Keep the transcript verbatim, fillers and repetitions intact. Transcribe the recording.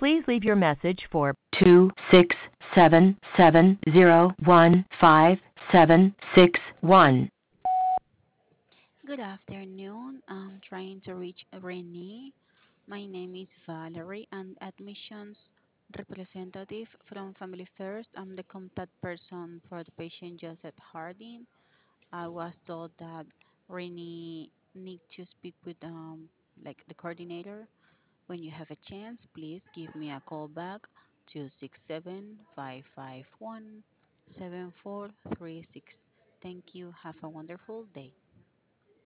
Please leave your message for two six seven seven zero one five seven six one. Good afternoon. I'm trying to reach Renee. My name is Valerie, and admissions representative from Family First. I'm the contact person for the patient Joseph Harding. I was told that Renee need to speak with um like the coordinator. When you have a chance, please give me a call back to six seven five five one seven four three six. Thank you. Have a wonderful day.